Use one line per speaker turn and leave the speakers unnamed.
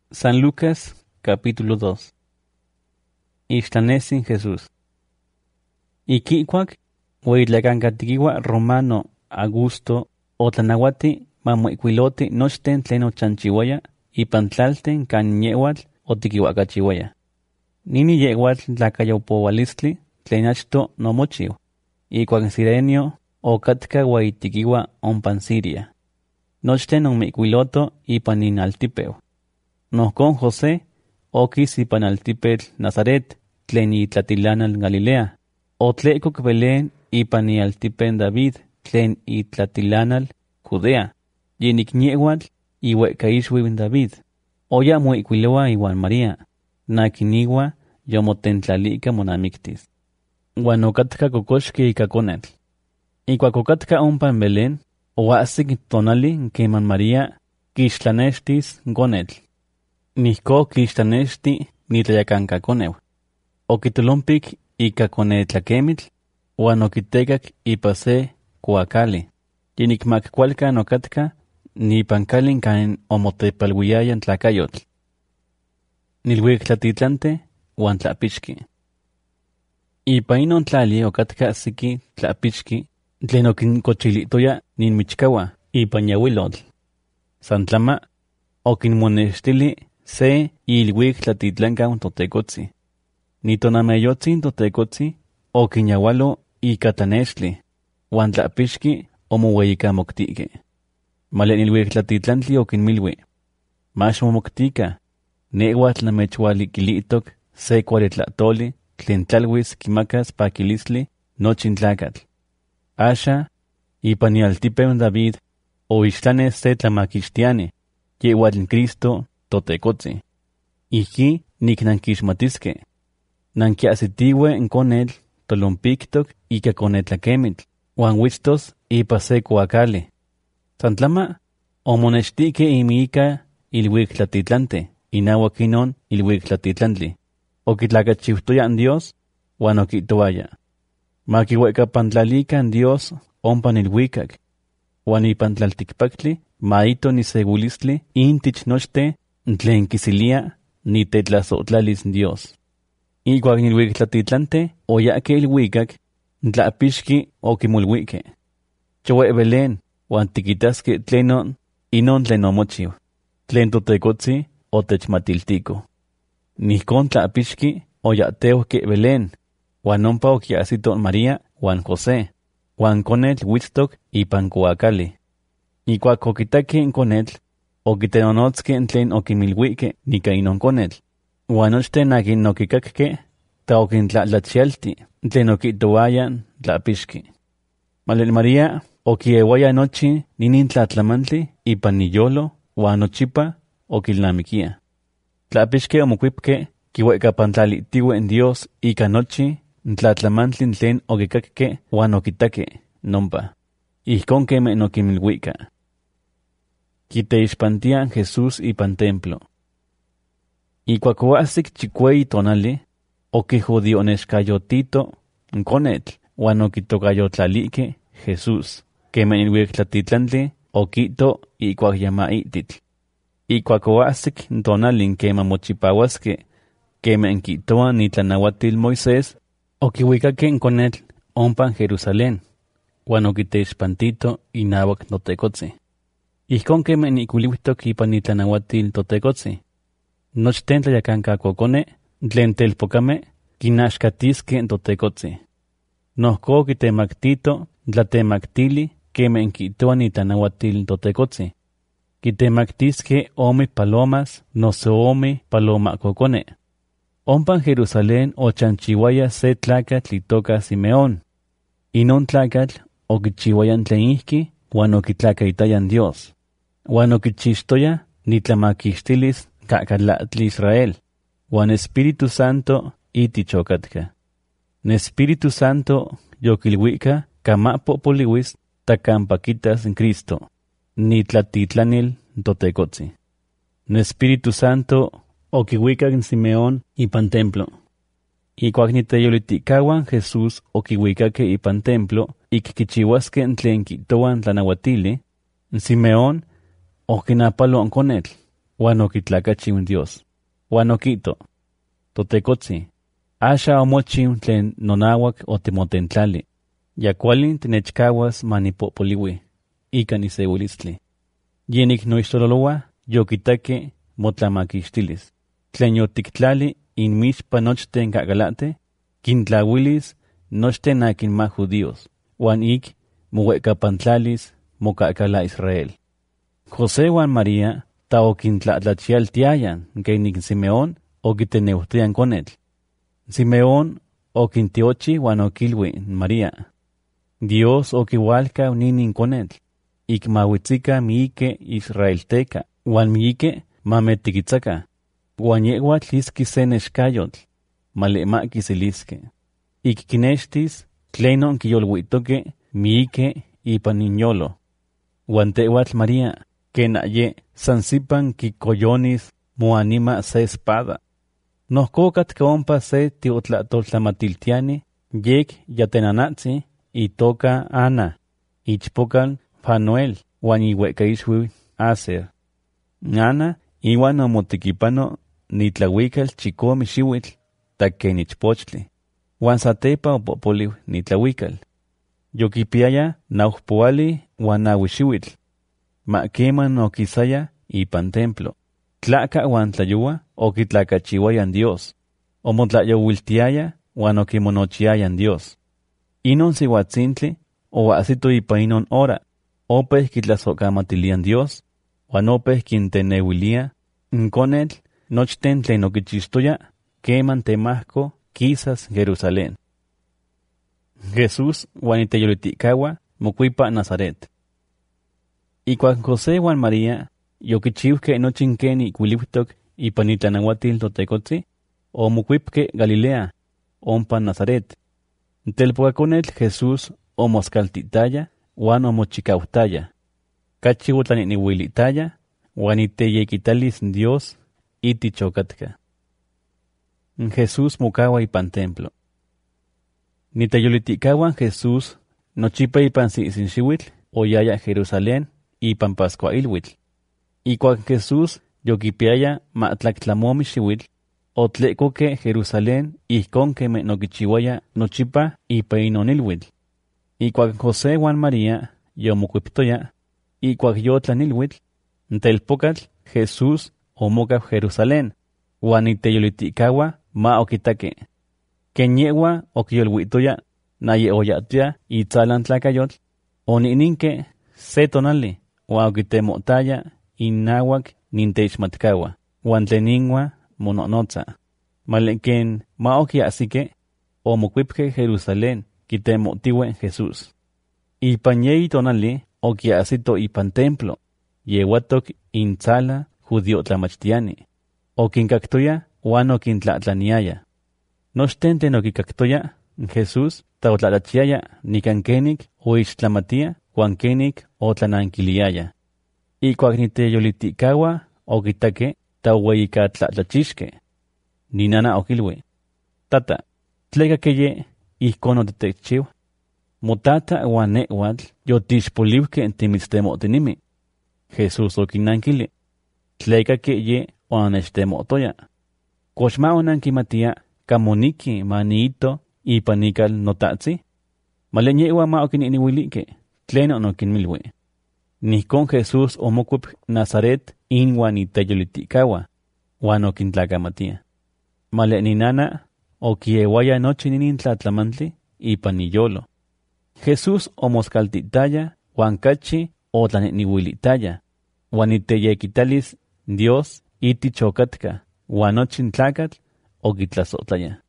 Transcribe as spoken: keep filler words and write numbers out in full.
San Lucas, capítulo dos. Ixtlanesin Jesús. Iquicuac, huitlacancatiquiua Romano Augusto, otlanauati, mamuicuiloti nochten tlen ochanchiuaya, ipan tlalten can yeuatl otiquiuacachiuaya. Nini yeuatl tlacayopoualistli, tlen achto nomochiu. Icuac Sirenio, ocatka huaitiquiua ompan Siria. Nochten onmicuiloto ipan inaltipeu. Nohcon José, oquis ipan altipetl Nazaret, tlen itlatilanal Galilea, otlecoc Belén ipan ialtipen David, tlen itlatilanal Judea, yinicñeuatl iuecaixuiu David, oya muicuiloa iuan María, naquinigua yomotentlalica monamictis. Uan ocatka cocoxqui ica conetl. Icuac ocatka ompan Belén, oahsic tonali queman María quixtlanextis conetl. Nihco quixtlanexti nitlayacanca coneu. Oquitolompic ica conetlaquemitl, uan oquitecac ipa se cuacali. Yinicmac cualcan ocatka nipan calin can omotepalhuiayan tlacayotl. Nilhuic tlatitlante uan tlapixqui. Ipa inon tlali ocatka siki tlapixqui, tlen oquincochilitoya ninmichcaua ipan yahuilotl. Santlama oquinmonextili se ilhuic tlatitlancan totecotzi. Nitonameyotzin totecotzi oquinyawalo ica tlanextli, uan tlapixqui omoueyicamoctique. Malen ilhuic tlatitlantli oquinmilui: Mach momoctica, neuatl namechualiquilitoc se cualitlatoli tlen tlalhuis quimacas paquilistli nochin tlacatl. Asha, ipan ialtipeu David, oixtlanes se tlamaquixtiani, yeuatl Cristo totecotzi. Ijqui nicnanquixmatisque. Nanquiasitihue en conetl tolompictoc ica conetlaquemitl, uan huitztos ipa se cuacali. Santlama, omonextique imiica ilhuic tlatitlante, inauac inon ilhuic tlatitlantli. Oquitlacachiutoyan Dios, uan oquitoaya: Maquihuecapantlalican Dios ompan ilhuicac, uan ipan tlalticpactli maito nisegulistli intich nochte tlen quisilia nitetlasotlalis Dios. Icuac nilhuic tlatitlante oyaque ilhuicac, tlapixqui oquimolhuique: Choue Belén, uan tiquitasque tlenon inon tlen omochiu, tlen totecotzi otechmatiltico. Nihcon tlapixqui oyateuque Belén, uan ompa oquiasito María uan José, uan conetl huitztoc ipan cuacali. Icuac oquitaque en conetl, oquitenonotzque tlen oquimilhuique nica inon conetl, uan nochten aquin oquicacque ta oquintlatlachialti tlen oquitoayan tlapixqui. Malen María oquieuaya nochi ninin tlatlamantli ipan niyolo uan nochipa oquilnamiquia. Tlapixqui omocuipque quihuecapantlalitihue en Dios ica nochi tlatlamantli tlen oquicacque uan oquitaque nompa, ijcon queme noquimilhuica. Quiteixpantia Jesús ipan templo. Icuac oahsic chicueyi tonali, oquijudionexcayotito conetl, uan oquitocayotlalike Jesús, queme ilhuic tlatitlantli oquito icuac yamaititl. Icuac oahsic tonalin quema mochipauasque, queme enquitoa nitlanauatil Moisés, oquihuicaque conetl ompan Jerusalén, uan oquiteixpantito inauac totecotzi. Ijcon queme nicuiliuitoc ipan nitlanauatil totecotzi. Nochten tlayacancacocone tlen telpocame quinaxcatisque totecotzi. Nohco quitemactito tlatemactili queme enquitoa nitlanauatil totecotzi. Quitemactisque ome palomas noso ome palomacocone. Ompan Jerusalén ochanchiuaya se tlacatl itoca Simeón. Inon tlacatl oquichiuayan tlen ihqui uan oquitlacaitayan Dios. Uan oquichixtoya nitlamaquixtilis cacalатli Israel, uan Espíritu Santo itich ocatka. Ne Espíritu Santo yoquilhuica camapo polihuis tacampaquitas en Cristo, nitlatitlanil totecotzi. Ne Espíritu Santo oquihuicac en Simeón ipan templo. Icuac niteyoliticahuan Jesús oquihuicaque ipan templo ic quichihuasque tlen quitoan tlanauatili, Simeón oquinapalo conetl, Uan okitlakachiu Dios. Uan okito, Totekotzi, asha omochiu tlen nonawak otimotentlali. Ya kuali tinechkawas manipopoliwi, ika nisewilistli. Yenik noixtololowa, yokitake motlamakixtilis. Tlen yotiktlali inmixpa nochten kakalate, kintlawilis nochten akin ma judíos, uan ik mowekapantlalis mokakala Israel. José uan María ta okintlatlachialtiayan kenik Simeón okiteneuhtian konetl. Simeón okintiochi uan okilwi María, Dios okiualka ninin konetl, ik mawitzika miike Israelteka, uan miike mametikitsaka, uan yewatl iski se nexkayotl, malema kisiliske. Ik kinextis tlenon kiyolwitoke miike ipan inyolo. Uan tewatl María, ken aye sansipan kikoyonis moanima se espada. Nohkokatka ompa se tiotlatoltlamatiltiani, yek yatenanatzi, itoka Ana, ichpokal Fanuel, uan iuekaixwi Aser. Ana, iwan omotekipano nitlawikal chikome xiuitl, taken ichpochtli, uan satepa opopoliw nitlawikal. Yokipiaya nauhpoali uan naui xiuitl. Makeman okisaya ipan templo. Tlaka uan tlayua okitlakachiuayan Dios. Omotlayowiltiaya uan okimonochiayan Dios. Inon siuatzintli oahsito ipan inon hora, opeh kitlasokamatilian Dios, uan opeh kinteneuilia nkonetl nochten tlen okichixtoya keman temahko kisas Jerusalén. Jesús uan iteyolitikaua mokuipa Nazaret. Ikuak José uan María yokichiuhke nochin ken ikuiliuhtok ipan itlanauatil Totekotzi, omokuipke Galilea, ompa Nazaret. Telpokakonetl Jesús omoskaltitaya uan omochikauhtaya. Kachi otlaniniuilitaya uan iteyekitalis Dios itichokatka. Jesús mokaua ipan templo. Niteyolitikaua Jesús nochipa ipan sisinxiuitl oyaya Jerusalén ipan Pascuailhuitl. Ikuak Jesús yokipiaya matlaktlamomi xiuitl, otlekoke Jerusalén ijkon keme nokichiuaya nochipa ipan inon ilhuitl. Ikuak José uan María yomokuiptoya, ikuak yotlan ilhuitl, ntelpokatl Jesús omokau Jerusalén, uan iteyolitikaua ma okitake. Ken yewa okiyolwitoya naye oyatoya itzalan tlakayotl, onininke se tonali, uan okitemotaya innawak ninteixmatkaua, uan tleninwa mononotza. Maleken ma okiasike, omokuipke Jerusalén kitemotiwe Jesús. Ipan yeyi tonali okiasito ipan templo, yewatok intzala judíotlamachtiani. Okinkaktoya uan okintlatlaniaya. Nochten tlen okikaktoya, Jesús taotlatlachiaya nikan kenik oixtlamatia uan kenik otlanankiliaya. Ikuak niteyolitikaua okitake taueyikatlatlachixke. Ninana okilwi, Tata, tleka keye ijkon otitekchiu. Motata uan newatl yotixpoliuhke timitztemotinimi. Jesús okinankili, tleka keye onanechtemotoya. Kox ma onankimatia kamoniki maniito ipan ikal notatzi? Malen yewa ma okininiuilike, tlen onokinmilwi. Nihkon Jesús omokuip Nazaret inwan iteyolitikaua, uan okintlakamatia. Malen ninana okiewaya nochi ninin tlatlamantli ipan iyolo. Jesús omoskaltitaya uan kachi otlaniniuilitaya, uan iteyekitalis Dios itichokatka, uan nochin tlakatl okitlasotlaya.